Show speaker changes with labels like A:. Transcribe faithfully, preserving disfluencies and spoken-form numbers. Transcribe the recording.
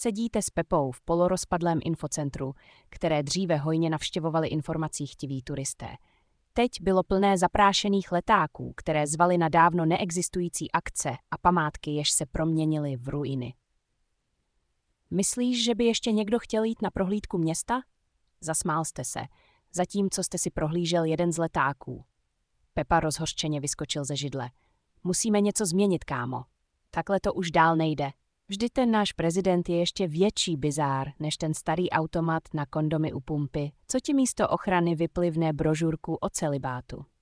A: Sedíte s Pepou v polorozpadlém infocentru, které dříve hojně navštěvovali informací chtiví turisté. Teď bylo plné zaprášených letáků, které zvaly na dávno neexistující akce a památky, jež se proměnily v ruiny. Myslíš, že by ještě někdo chtěl jít na prohlídku města? Zasmál jste se, zatímco jste si prohlížel jeden z letáků. Pepa rozhořčeně vyskočil ze židle. Musíme něco změnit, kámo. Takhle to už dál nejde. Vždyť ten náš prezident je ještě větší bizár než ten starý automat na kondomy u pumpy, co ti místo ochrany vyplivne brožurku o celibátu.